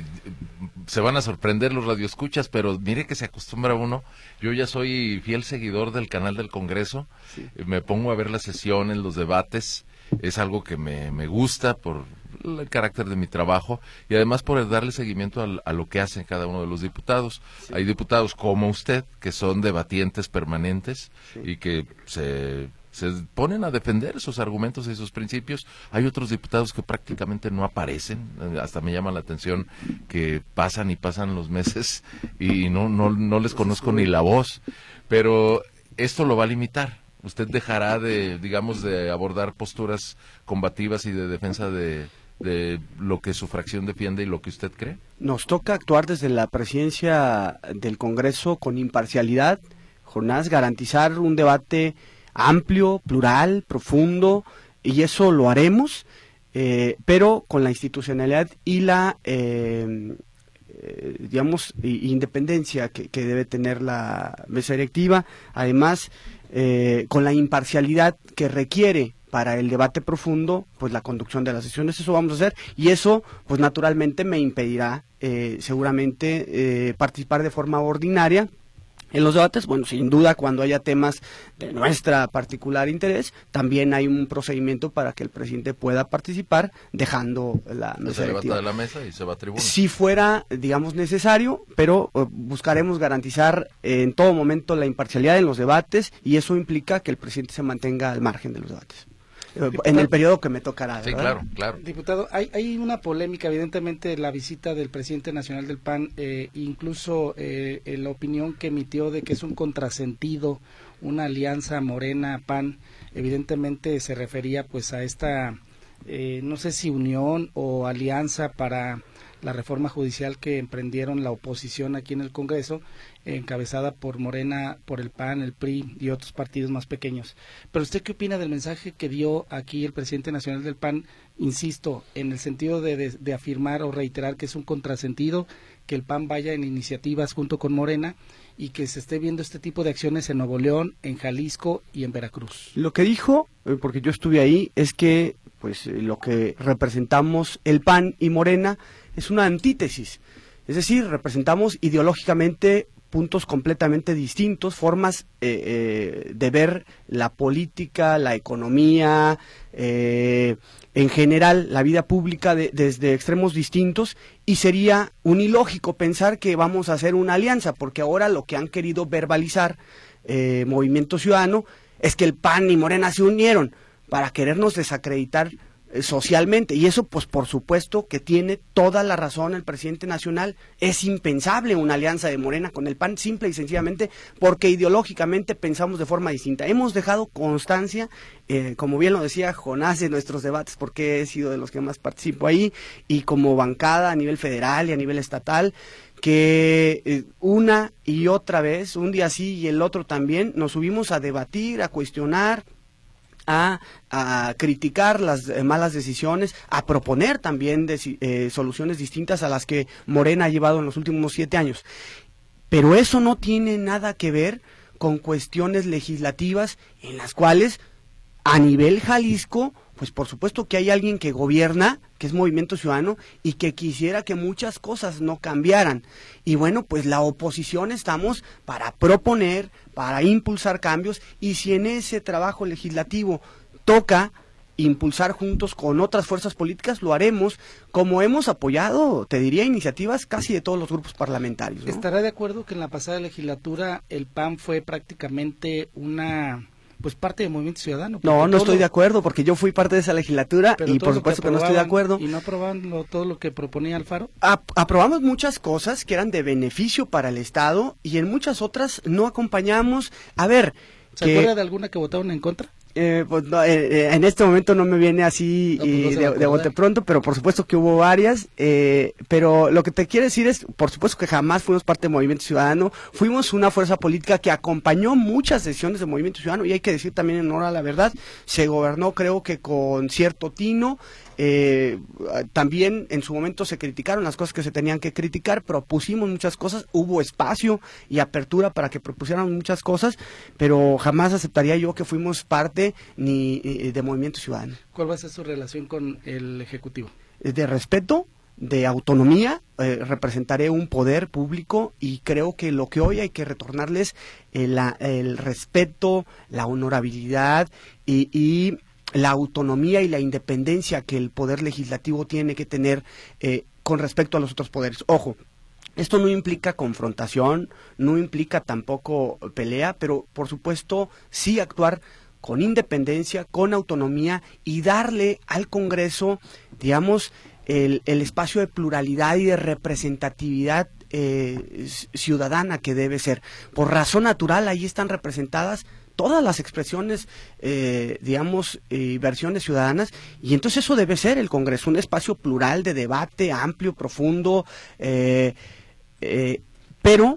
se van a sorprender los radioescuchas, pero mire que se acostumbra uno. Yo ya soy fiel seguidor del canal del Congreso, sí. eh, me pongo a ver las sesiones, los debates, es algo que me, me gusta por el carácter de mi trabajo y además por darle seguimiento a, a lo que hacen cada uno de los diputados. Sí. Hay diputados como usted que son debatientes permanentes, sí, y que se... se ponen a defender sus argumentos y sus principios. Hay otros diputados que prácticamente no aparecen, hasta me llama la atención que pasan y pasan los meses y no no no les conozco ni la voz, pero esto lo va a limitar. Usted dejará de, digamos, de abordar posturas combativas y de defensa de, de lo que su fracción defiende y lo que usted cree. Nos toca actuar desde la presidencia del Congreso con imparcialidad, Jonás, garantizar un debate amplio, plural, profundo, y eso lo haremos, eh, pero con la institucionalidad y la, eh, eh, digamos, independencia que, que debe tener la mesa directiva, además, eh, con la imparcialidad que requiere para el debate profundo, pues la conducción de las sesiones. Eso vamos a hacer, y eso, pues naturalmente me impedirá, eh, seguramente, eh, participar de forma ordinaria en los debates. Bueno, sin duda, cuando haya temas de nuestra particular interés, también hay un procedimiento para que el presidente pueda participar, dejando la mesa se directiva. levanta de la mesa y se va a tribuna. Si fuera, digamos, necesario, pero eh, buscaremos garantizar eh, en todo momento la imparcialidad en los debates, y eso implica que el presidente se mantenga al margen de los debates. Diputado, en el periodo que me tocará, ¿verdad? Sí, claro, claro. Diputado, hay, hay una polémica, evidentemente, la visita del presidente nacional del P A N, eh, incluso eh, la opinión que emitió de que es un contrasentido, una alianza Morena-P A N, evidentemente se refería pues a esta, eh, no sé si unión o alianza para la reforma judicial que emprendieron la oposición aquí en el Congreso, encabezada por Morena, por el P A N, el P R I y otros partidos más pequeños. Pero ¿usted qué opina del mensaje que dio aquí el presidente nacional del P A N? Insisto, en el sentido de, de, de afirmar o reiterar que es un contrasentido que el P A N vaya en iniciativas junto con Morena y que se esté viendo este tipo de acciones en Nuevo León, en Jalisco y en Veracruz. Lo que dijo, porque yo estuve ahí, es que pues lo que representamos el P A N y Morena es una antítesis, es decir, representamos ideológicamente puntos completamente distintos, formas eh, eh, de ver la política, la economía, eh, en general la vida pública de, desde extremos distintos, y sería un ilógico pensar que vamos a hacer una alianza, porque ahora lo que han querido verbalizar eh, Movimiento Ciudadano, es que el P A N y Morena se unieron para querernos desacreditar socialmente, y eso pues por supuesto que tiene toda la razón el presidente nacional. Es impensable una alianza de Morena con el P A N, simple y sencillamente porque ideológicamente pensamos de forma distinta. Hemos dejado constancia, eh, como bien lo decía Jonás, de nuestros debates, porque he sido de los que más participo ahí, y como bancada a nivel federal y a nivel estatal, que eh, una y otra vez, un día sí y el otro también, nos subimos a debatir, a cuestionar, A, a criticar las eh, malas decisiones, a proponer también de, eh, soluciones distintas a las que Morena ha llevado en los últimos siete años. Pero eso no tiene nada que ver con cuestiones legislativas en las cuales, a nivel Jalisco, pues por supuesto que hay alguien que gobierna, que es Movimiento Ciudadano, y que quisiera que muchas cosas no cambiaran. Y bueno, pues la oposición estamos para proponer, para impulsar cambios, y si en ese trabajo legislativo toca impulsar juntos con otras fuerzas políticas, lo haremos, como hemos apoyado, te diría, iniciativas casi de todos los grupos parlamentarios, ¿no? ¿Estará de acuerdo que en la pasada legislatura el P A N fue prácticamente una... pues parte del Movimiento Ciudadano? No, no todo, estoy de acuerdo, porque yo fui parte de esa legislatura y por supuesto que, que no estoy de acuerdo. ¿Y no aprobaban lo, todo lo que proponía Alfaro? A, aprobamos muchas cosas que eran de beneficio para el Estado y en muchas otras no acompañamos. A ver... ¿Se que, acuerda de alguna que votaron en contra? Eh, pues no, eh, en este momento no me viene así no, pues no de, de bote pronto, pero por supuesto que hubo varias, eh, pero lo que te quiero decir es, por supuesto que jamás fuimos parte del Movimiento Ciudadano, fuimos una fuerza política que acompañó muchas decisiones del Movimiento Ciudadano, y hay que decir también en honor a la verdad, se gobernó creo que con cierto tino. Eh, también en su momento se criticaron las cosas que se tenían que criticar, propusimos muchas cosas, hubo espacio y apertura para que propusieran muchas cosas, pero jamás aceptaría yo que fuimos parte ni eh, de Movimiento Ciudadano. ¿Cuál va a ser su relación con el Ejecutivo? De respeto, de autonomía, eh, representaré un poder público y creo que lo que hoy hay que retornarles eh, la, el respeto, la honorabilidad y, y la autonomía y la independencia que el poder legislativo tiene que tener eh, con respecto a los otros poderes. Ojo, esto no implica confrontación, no implica tampoco pelea, pero por supuesto sí actuar con independencia, con autonomía y darle al Congreso, digamos, el, el espacio de pluralidad y de representatividad eh, ciudadana que debe ser. Por razón natural, ahí están representadas todas las expresiones, eh, digamos, y versiones ciudadanas, y entonces eso debe ser el Congreso, un espacio plural de debate, amplio, profundo, eh, eh, pero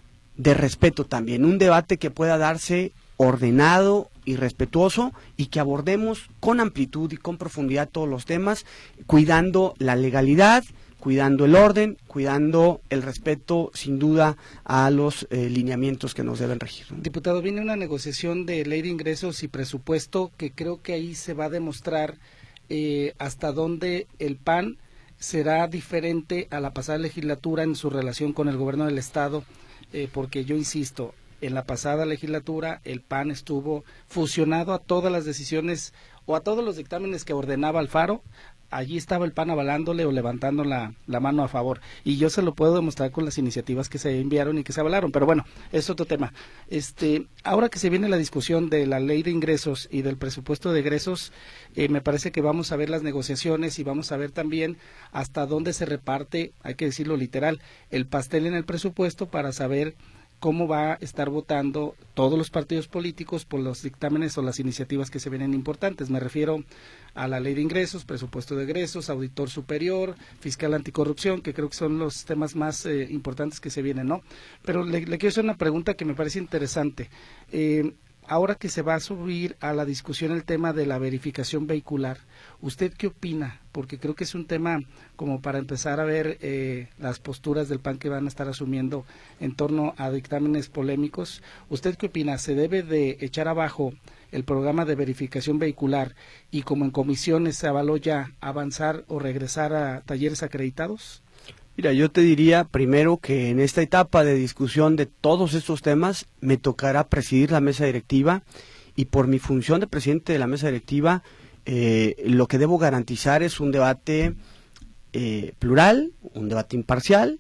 de respeto también, un debate que pueda darse ordenado y respetuoso y que abordemos con amplitud y con profundidad todos los temas, cuidando la legalidad, cuidando el orden, cuidando el respeto, sin duda, a los eh, lineamientos que nos deben regir. Diputado, viene una negociación de ley de ingresos y presupuesto que creo que ahí se va a demostrar eh, hasta dónde el P A N será diferente a la pasada legislatura en su relación con el gobierno del Estado, eh, porque yo insisto, en la pasada legislatura el P A N estuvo fusionado a todas las decisiones o a todos los dictámenes que ordenaba Alfaro. Allí estaba el P A N avalándole o levantando la, la mano a favor, y yo se lo puedo demostrar con las iniciativas que se enviaron y que se avalaron, pero bueno, es otro tema. Este, ahora que se viene la discusión de la ley de ingresos y del presupuesto de egresos, eh, me parece que vamos a ver las negociaciones y vamos a ver también hasta dónde se reparte, hay que decirlo literal, el pastel en el presupuesto para saber cómo va a estar votando todos los partidos políticos por los dictámenes o las iniciativas que se vienen importantes. Me refiero a la ley de ingresos, presupuesto de egresos, auditor superior, fiscal anticorrupción, que creo que son los temas más eh, importantes que se vienen, ¿no? Pero le, le quiero hacer una pregunta que me parece interesante. Eh, ahora que se va a subir a la discusión el tema de la verificación vehicular, ¿usted qué opina? Porque creo que es un tema como para empezar a ver eh, las posturas del P A N que van a estar asumiendo en torno a dictámenes polémicos. ¿Usted qué opina? ¿Se debe de echar abajo el programa de verificación vehicular y como en comisiones se avaló ya avanzar o regresar a talleres acreditados? Mira, yo te diría primero que en esta etapa de discusión de todos estos temas me tocará presidir la mesa directiva y por mi función de presidente de la mesa directiva eh, lo que debo garantizar es un debate eh, plural, un debate imparcial,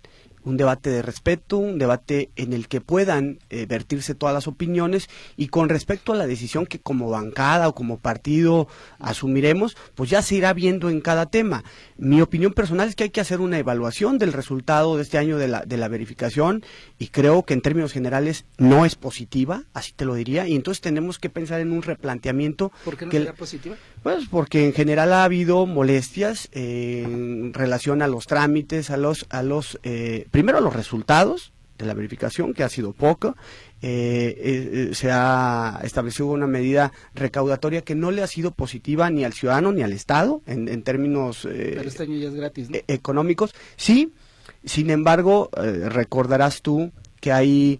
un debate de respeto, un debate en el que puedan eh, vertirse todas las opiniones, y con respecto a la decisión que como bancada o como partido asumiremos, pues ya se irá viendo en cada tema. Mi opinión personal es que hay que hacer una evaluación del resultado de este año de la, de la verificación, y creo que en términos generales no es positiva, así te lo diría, y entonces tenemos que pensar en un replanteamiento. ¿Por qué no que, será positiva? Pues porque en general ha habido molestias eh, en relación a los trámites, a los, a los eh, primero a los resultados de la verificación, que ha sido poco. Eh, eh, se ha establecido una medida recaudatoria que no le ha sido positiva ni al ciudadano ni al Estado en, en términos eh, Pero este año ya es gratis, ¿no? e- económicos. Sí, sin embargo, eh, recordarás tú que hay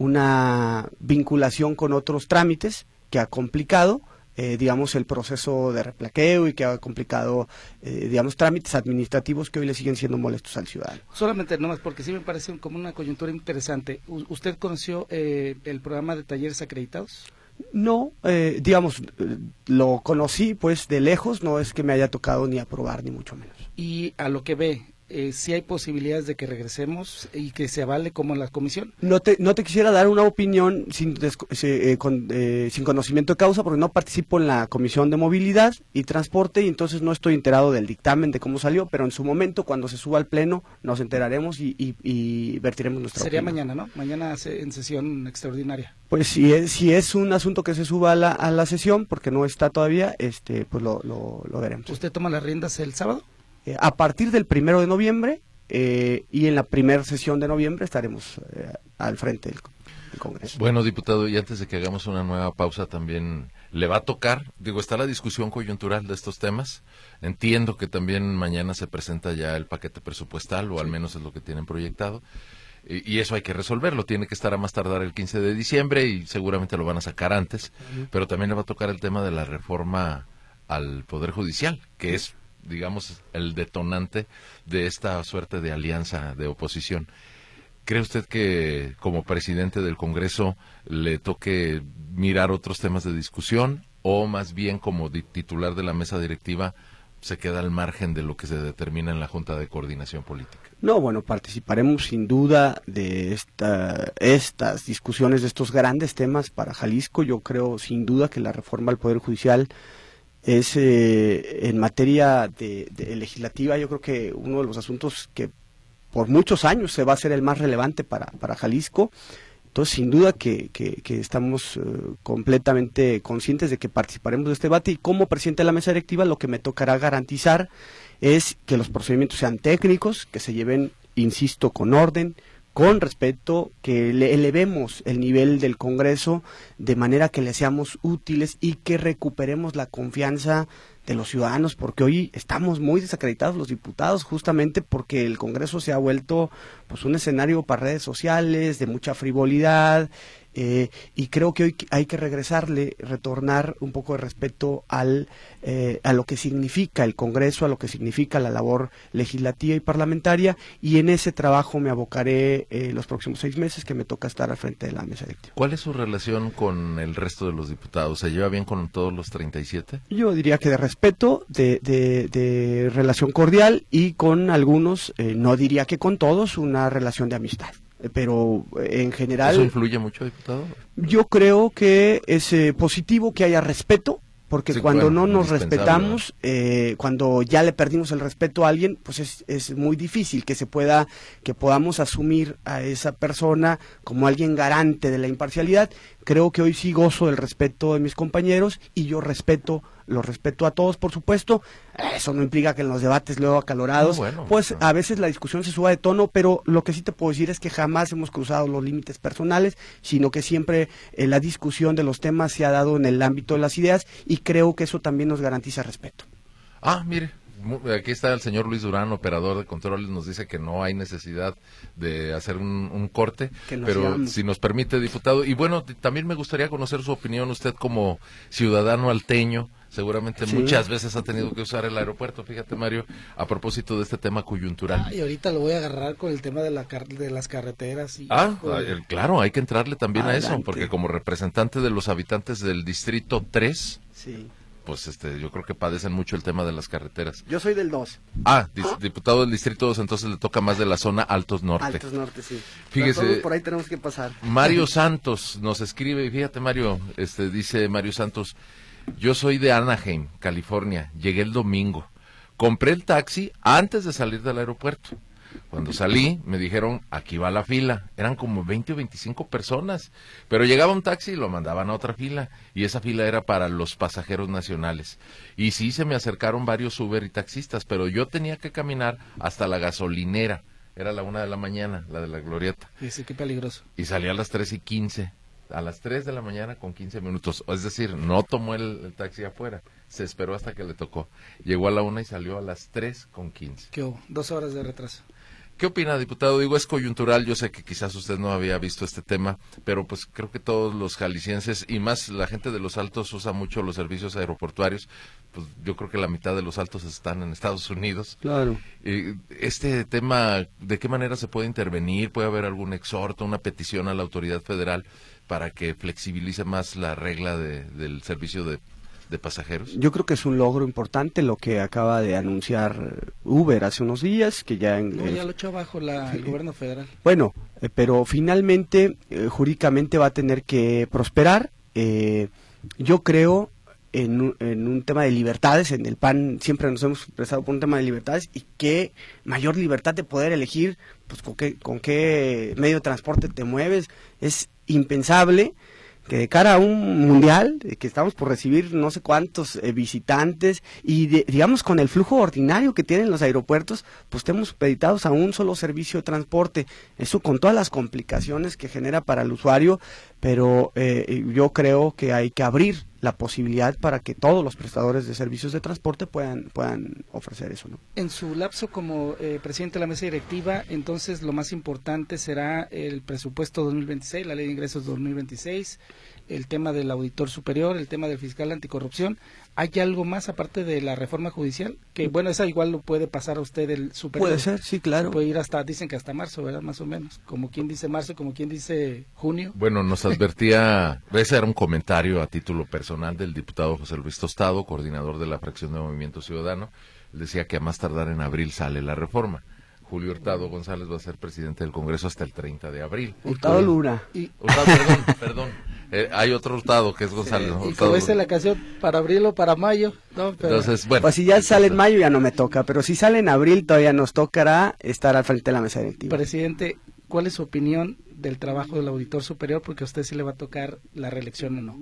una vinculación con otros trámites que ha complicado Eh, digamos, el proceso de replaqueo, y que ha complicado, eh, digamos, trámites administrativos que hoy le siguen siendo molestos al ciudadano. Solamente nomás porque sí me parece un- como una coyuntura interesante. U- ¿Usted conoció eh, el programa de talleres acreditados? No, eh, digamos, eh, lo conocí pues de lejos, no es que me haya tocado ni aprobar, ni mucho menos. Y a lo que ve, eh, sí hay posibilidades de que regresemos y que se avale como en la comisión. No te, no te quisiera dar una opinión sin, desco- se- eh, con, eh, sin conocimiento de causa, porque no participo en la Comisión de Movilidad y Transporte, y entonces no estoy enterado del dictamen, de cómo salió, pero en su momento, cuando se suba al Pleno, nos enteraremos y, y, y vertiremos nuestra Sería opinión. mañana, ¿no? Mañana se- en sesión extraordinaria. Pues si es, si es un asunto que se suba a la, a la sesión, porque no está todavía, este pues lo, lo, lo veremos. ¿Usted toma las riendas el sábado? Eh, a partir del primero de noviembre, eh, y en la primera sesión de noviembre estaremos eh, al frente del, del Congreso. Bueno, diputado, y antes de que hagamos una nueva pausa, también le va a tocar, digo, está la discusión coyuntural de estos temas. Entiendo que también mañana se presenta ya el paquete presupuestal, o al menos es lo que tienen proyectado, y, y eso hay que resolverlo. Tiene que estar a más tardar el quince de diciembre, y seguramente lo van a sacar antes, uh-huh. Pero también le va a tocar el tema de la reforma al Poder Judicial, que es, digamos, el detonante de esta suerte de alianza de oposición. ¿Cree usted que como presidente del Congreso le toque mirar otros temas de discusión, o más bien como di- titular de la mesa directiva se queda al margen de lo que se determina en la Junta de Coordinación Política? No, bueno, participaremos sin duda de esta, estas discusiones, de estos grandes temas para Jalisco. Yo creo sin duda que la reforma al Poder Judicial es eh, en materia de, de legislativa, yo creo que uno de los asuntos que por muchos años se va a hacer el más relevante para, para Jalisco. Entonces, sin duda que, que, que estamos uh, completamente conscientes de que participaremos de este debate, y como presidente de la mesa directiva lo que me tocará garantizar es que los procedimientos sean técnicos, que se lleven, insisto, con orden, con respeto, que le elevemos el nivel del Congreso de manera que le seamos útiles y que recuperemos la confianza de los ciudadanos, porque hoy estamos muy desacreditados los diputados, justamente porque el Congreso se ha vuelto pues un escenario para redes sociales, de mucha frivolidad, eh, y creo que hoy hay que regresarle, retornar un poco de respeto al eh, a lo que significa el Congreso, a lo que significa la labor legislativa y parlamentaria, y en ese trabajo me abocaré eh, los próximos seis meses que me toca estar al frente de la mesa directiva. ¿Cuál es su relación con el resto de los diputados? ¿Se lleva bien con todos los treinta y siete? Yo diría que de respeto, de, de, de relación cordial, y con algunos, eh, no diría que con todos, una relación de amistad. Pero eh, en general... ¿Eso influye mucho, diputado? Yo creo que es eh, positivo que haya respeto, porque sí, cuando bueno, no nos respetamos, eh, cuando ya le perdimos el respeto a alguien, pues es, es muy difícil que se pueda, que podamos asumir a esa persona como alguien garante de la imparcialidad. Creo que hoy sí gozo del respeto de mis compañeros, y yo respeto, los respeto a todos, por supuesto. Eso no implica que en los debates luego acalorados, no, bueno, pues no. A veces la discusión se suba de tono, pero lo que sí te puedo decir es que jamás hemos cruzado los límites personales, sino que siempre eh, la discusión de los temas se ha dado en el ámbito de las ideas, y creo que eso también nos garantiza respeto. Ah, mire, aquí está el señor Luis Durán, operador de controles, nos dice que no hay necesidad de hacer un, un corte, pero llame. Si nos permite, diputado, y bueno, también me gustaría conocer su opinión, usted como ciudadano alteño, seguramente sí. Muchas veces ha tenido que usar el aeropuerto, fíjate, Mario, a propósito de este tema coyuntural. Ah, y ahorita lo voy a agarrar con el tema de, la car de las carreteras. Y, ah, el, claro, hay que entrarle también Adelante. a eso, porque como representante de los habitantes del Distrito tres, sí. pues este, yo creo que padecen mucho el tema de las carreteras. Yo soy del dos. Ah, dis- diputado del Distrito dos, entonces le toca más de la zona Altos Norte. Altos Norte, sí. Fíjese, Todos por ahí tenemos que pasar. Mario Santos nos escribe, y fíjate Mario, este dice Mario Santos, yo soy de Anaheim, California, llegué el domingo, compré el taxi antes de salir del aeropuerto. Cuando salí, me dijeron, aquí va la fila. Eran como veinte o veinticinco personas. Pero llegaba un taxi y lo mandaban a otra fila. Y esa fila era para los pasajeros nacionales. Y sí, se me acercaron varios Uber y taxistas, pero yo tenía que caminar hasta la gasolinera. Era la una de la mañana, la de la Glorieta. Sí, sí, qué peligroso. Y salí a las tres y quince. A las tres de la mañana con quince minutos. Es decir, no tomó el, el taxi afuera. Se esperó hasta que le tocó. Llegó a la una y salió a las tres con quince. ¿Qué hubo? Dos horas de retraso. ¿Qué opina, diputado? Digo, es coyuntural, yo sé que quizás usted no había visto este tema, pero pues creo que todos los jaliscienses, y más la gente de los Altos usa mucho los servicios aeroportuarios, pues yo creo que la mitad de los Altos están en Estados Unidos. Claro. Eh, este tema, ¿de qué manera se puede intervenir? ¿Puede haber algún exhorto, una petición a la autoridad federal para que flexibilice más la regla de, del servicio de de pasajeros? Yo creo que es un logro importante lo que acaba de anunciar Uber hace unos días, que ya... En, No, ya lo echó abajo la, el gobierno federal. Bueno, eh, pero finalmente, eh, jurídicamente va a tener que prosperar. Eh, yo creo en un, en un tema de libertades, en el P A N siempre nos hemos expresado por un tema de libertades, y qué mayor libertad de poder elegir pues con qué, con qué medio de transporte te mueves. Es impensable que de cara a un mundial, eh, que estamos por recibir no sé cuántos eh, visitantes, y de, digamos con el flujo ordinario que tienen los aeropuertos, pues estemos supeditados a un solo servicio de transporte, eso con todas las complicaciones que genera para el usuario, pero eh, yo creo que hay que abrir la posibilidad para que todos los prestadores de servicios de transporte puedan puedan ofrecer eso, ¿no? En su lapso como eh, presidente de la mesa directiva, entonces lo más importante será el presupuesto dos mil veintiséis, la ley de ingresos dos mil veintiséis, el tema del auditor superior, el tema del fiscal anticorrupción. ¿Hay algo más aparte de la reforma judicial? Que bueno, esa igual lo puede pasar a usted el superior. Puede ser, sí, claro. Puede ir hasta, dicen que hasta marzo, ¿verdad? Más o menos. Como quien dice marzo, como quien dice junio. Bueno, nos advertía, ese era un comentario a título personal del diputado José Luis Tostado, coordinador de la fracción de Movimiento Ciudadano. Él decía que a más tardar en abril sale la reforma. Julio Hurtado González va a ser presidente del Congreso hasta el treinta de abril. Hurtado Luna. Y, Hurtado, perdón, perdón. Eh, hay otro Hurtado que es González. y Hurtado. como dice la canción, para abril o para mayo. No, pero... Entonces, bueno. Pues si ya sale en mayo ya no me toca, pero si sale en abril todavía nos tocará estar al frente de la mesa directiva. Presidente, ¿cuál es su opinión del trabajo del auditor superior? Porque a usted sí le va a tocar la reelección o no.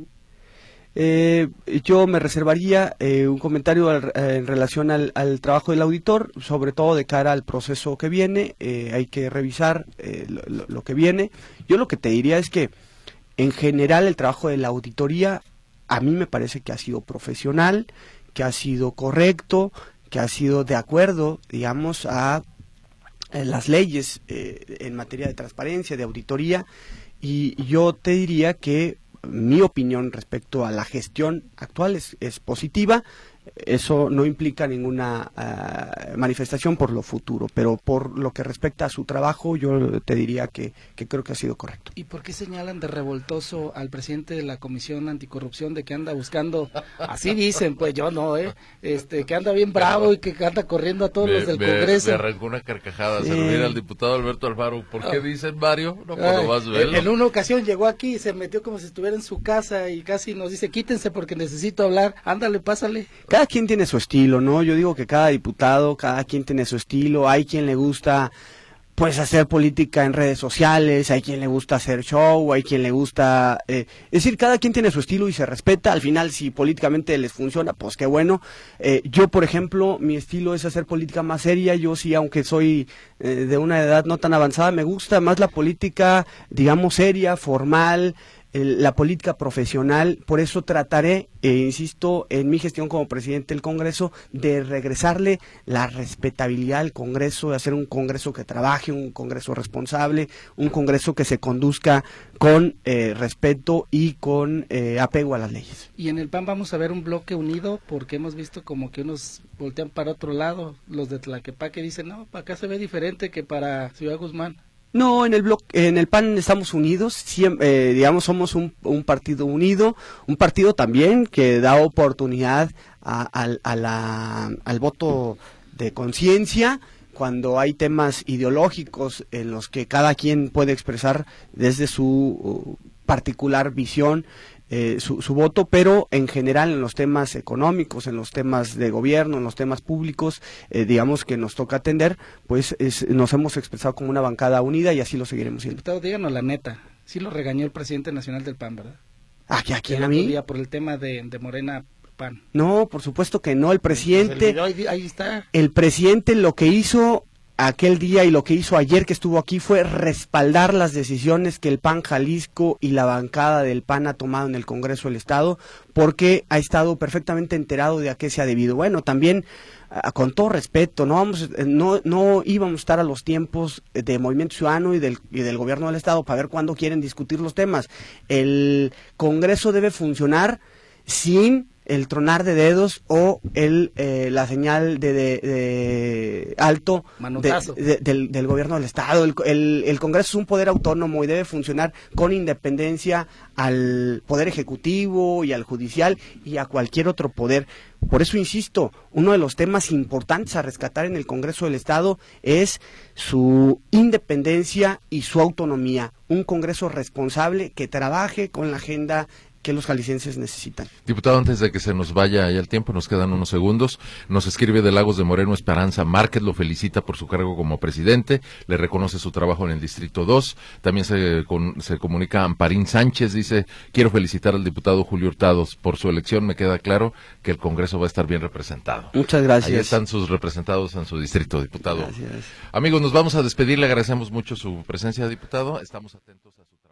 Eh, yo me reservaría eh, un comentario al, eh, en relación al, al trabajo del auditor, sobre todo de cara al proceso que viene. Eh, hay que revisar eh, lo, lo que viene. Yo lo que te diría es que en general el trabajo de la auditoría a mí me parece que ha sido profesional, que ha sido correcto, que ha sido de acuerdo, digamos, a eh, las leyes eh, en materia de transparencia, de auditoría, y yo te diría que mi opinión respecto a la gestión actual es, es positiva. Eso no implica ninguna uh, manifestación por lo futuro, pero por lo que respecta a su trabajo, yo te diría que, que creo que ha sido correcto. ¿Y por qué señalan de revoltoso al presidente de la Comisión Anticorrupción de que anda buscando, así dicen, pues yo no, eh, este, que anda bien bravo y que anda corriendo a todos me, los del me, Congreso? Me arrancó una carcajada, sí. Servir al diputado Alberto Alfaro. ¿Por qué Ah. dicen, Mario? No Ay, puedo más verlo. en una ocasión llegó aquí y se metió como si estuviera en su casa y casi nos dice, quítense porque necesito hablar, ándale, pásale. Cada quien tiene su estilo, ¿no? Yo digo que cada diputado, cada quien tiene su estilo. Hay quien le gusta, pues, hacer política en redes sociales, hay quien le gusta hacer show, hay quien le gusta... Eh, es decir, cada quien tiene su estilo y se respeta. Al final, si políticamente les funciona, pues qué bueno. Eh, yo, por ejemplo, mi estilo es hacer política más seria. Yo sí, aunque soy eh, de una edad no tan avanzada, me gusta más la política, digamos, seria, formal, la política profesional. Por eso trataré, eh, insisto, en mi gestión como presidente del Congreso, de regresarle la respetabilidad al Congreso, de hacer un Congreso que trabaje, un Congreso responsable, un Congreso que se conduzca con eh, respeto y con eh, apego a las leyes. Y en el P A N vamos a ver un bloque unido, porque hemos visto como que unos voltean para otro lado, los de Tlaquepaque dicen, no, para acá se ve diferente que para Ciudad Guzmán. No, en el bloque, en el P A N estamos unidos, siempre, eh, digamos, somos un, un partido unido, un partido también que da oportunidad a, a, a la, al voto de conciencia cuando hay temas ideológicos en los que cada quien puede expresar desde su uh, particular visión eh, su, su voto, pero en general en los temas económicos, en los temas de gobierno, en los temas públicos, eh, digamos que nos toca atender, pues es, nos hemos expresado como una bancada unida y así lo seguiremos siendo. Diputado, díganos la neta, sí lo regañó el presidente nacional del P A N, ¿verdad? ¿A, a quién, el a mí? Día por el tema de, de Morena P A N. No, por supuesto que no, el presidente, Pues el video, ahí, ahí está. el presidente lo que hizo aquel día y lo que hizo ayer que estuvo aquí fue respaldar las decisiones que el P A N Jalisco y la bancada del P A N ha tomado en el Congreso del Estado, porque ha estado perfectamente enterado de a qué se ha debido. Bueno, también a, con todo respeto, no vamos, no, no íbamos a estar a los tiempos de Movimiento Ciudadano y del, y del Gobierno del Estado para ver cuándo quieren discutir los temas. El Congreso debe funcionar sin el tronar de dedos o el eh, la señal de, de, de alto de, de, del, del gobierno del Estado. El, el, el Congreso es un poder autónomo y debe funcionar con independencia al poder ejecutivo y al judicial y a cualquier otro poder. Por eso insisto, uno de los temas importantes a rescatar en el Congreso del Estado es su independencia y su autonomía. Un Congreso responsable que trabaje con la agenda que los jaliscienses necesitan. Diputado, antes de que se nos vaya ya el tiempo, nos quedan unos segundos, nos escribe de Lagos de Moreno Esperanza Márquez, lo felicita por su cargo como presidente, le reconoce su trabajo en el Distrito dos, también se, con, se comunica Amparín Sánchez, dice, quiero felicitar al diputado Julio Hurtado por su elección, me queda claro que el Congreso va a estar bien representado. Muchas gracias. Ahí están sus representados en su distrito, diputado. Gracias. Amigos, nos vamos a despedir, le agradecemos mucho su presencia, diputado, estamos atentos a su